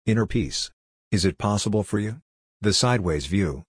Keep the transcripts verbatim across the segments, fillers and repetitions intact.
Inner peace. Is it possible for you? The sideways view.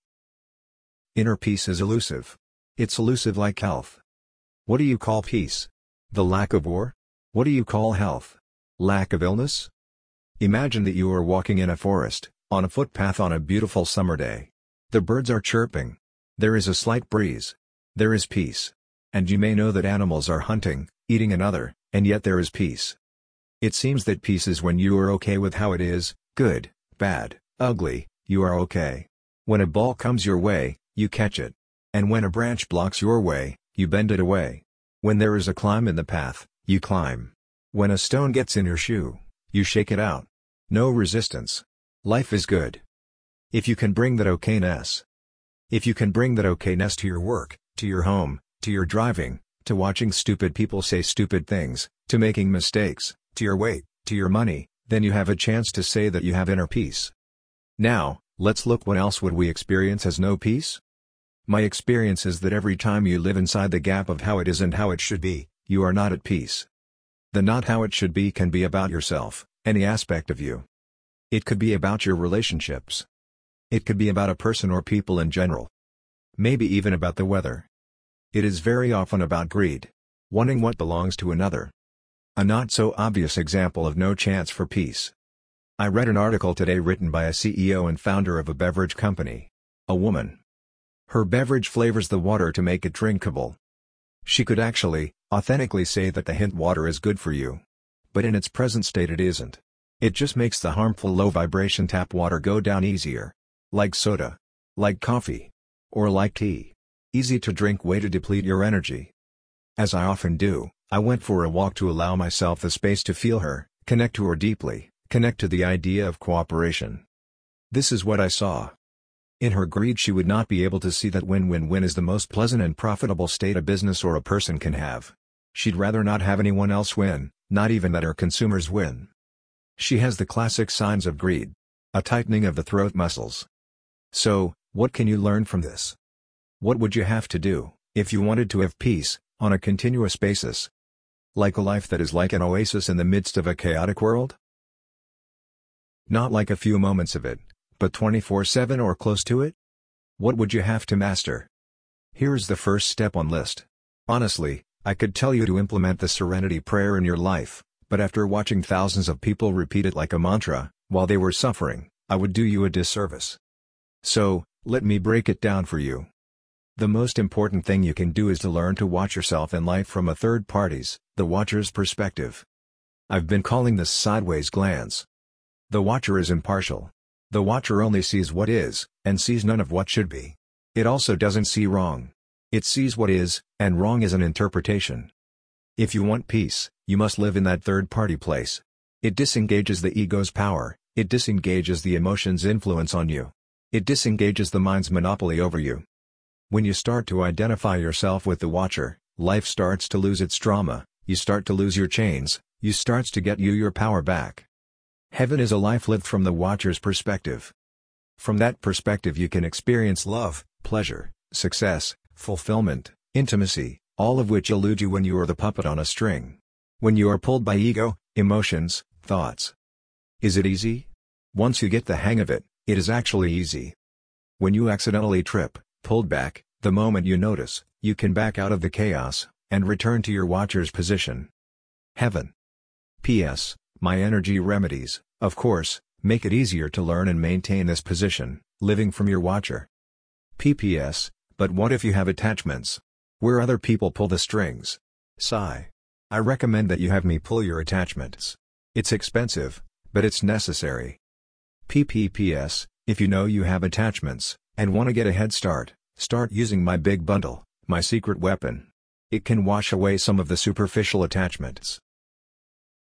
Inner peace is elusive. It's elusive like health. What do you call peace? The lack of war? What do you call health? Lack of illness? Imagine that you are walking in a forest, on a footpath on a beautiful summer day. The birds are chirping. There is a slight breeze. There is peace. And you may know that animals are hunting, eating another, and yet there is peace. It seems that peace is when you are okay with how it is, good, bad, ugly, you are okay. When a ball comes your way, you catch it. And when a branch blocks your way, you bend it away. When there is a climb in the path, you climb. When a stone gets in your shoe, you shake it out. No resistance. Life is good. If you can bring that okayness. If you can bring that okayness to your work, to your home, to your driving, to watching stupid people say stupid things, to making mistakes, to your weight, to your money, then you have a chance to say that you have inner peace. Now, let's look what else would we experience as no peace? My experience is that every time you live inside the gap of how it is and how it should be, you are not at peace. The not how it should be can be about yourself, any aspect of you. It could be about your relationships. It could be about a person or people in general. Maybe even about the weather. It is very often about greed. Wanting what belongs to another. A not so obvious example of no chance for peace. I read an article today written by a C E O and founder of a beverage company. A woman. Her beverage flavors the water to make it drinkable. She could actually, authentically say that the hint water is good for you. But in its present state it isn't. It just makes the harmful low-vibration tap water go down easier. Like soda. Like coffee. Or like tea. Easy to drink way to deplete your energy. As I often do, I went for a walk to allow myself the space to feel her, connect to her deeply, connect to the idea of cooperation. This is what I saw. In her greed she would not be able to see that win-win-win is the most pleasant and profitable state a business or a person can have. She'd rather not have anyone else win, not even that her consumers win. She has the classic signs of greed. A tightening of the throat muscles. So, what can you learn from this? What would you have to do, if you wanted to have peace, on a continuous basis? Like a life that is like an oasis in the midst of a chaotic world? Not like a few moments of it, but twenty-four seven or close to it? What would you have to master? Here's the first step on list. Honestly, I could tell you to implement the Serenity Prayer in your life, but after watching thousands of people repeat it like a mantra, while they were suffering, I would do you a disservice. So, let me break it down for you. The most important thing you can do is to learn to watch yourself in life from a third party's, the watcher's perspective. I've been calling this sideways glance. The watcher is impartial. The watcher only sees what is, and sees none of what should be. It also doesn't see wrong. It sees what is, and wrong is an interpretation. If you want peace, you must live in that third-party place. It disengages the ego's power, it disengages the emotion's influence on you. It disengages the mind's monopoly over you. When you start to identify yourself with the watcher, life starts to lose its drama, you start to lose your chains, you starts to get you your power back. Heaven is a life lived from the watcher's perspective. From that perspective you can experience love, pleasure, success, fulfillment, intimacy, all of which elude you when you are the puppet on a string. When you are pulled by ego, emotions, thoughts. Is it easy? Once you get the hang of it, it is actually easy. When you accidentally trip, pulled back, the moment you notice, you can back out of the chaos, and return to your watcher's position. Heaven. P S. My energy remedies, of course, make it easier to learn and maintain this position, living from your watcher. P P S. But what if you have attachments? Where other people pull the strings? Sigh. I recommend that you have me pull your attachments. It's expensive, but it's necessary. P P P S. If you know you have attachments, and want to get a head start, start using my big bundle, my secret weapon. It can wash away some of the superficial attachments.